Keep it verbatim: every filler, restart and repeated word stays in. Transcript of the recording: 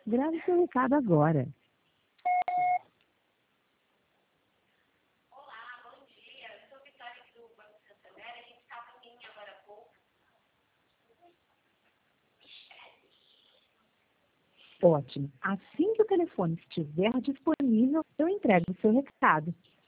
Grave seu recado agora. Olá, bom dia. Eu sou Vitória do Banco Santander. A gente estava em linha agora há pouco. Ótimo. Assim que o telefone estiver disponível, eu entrego o seu recado.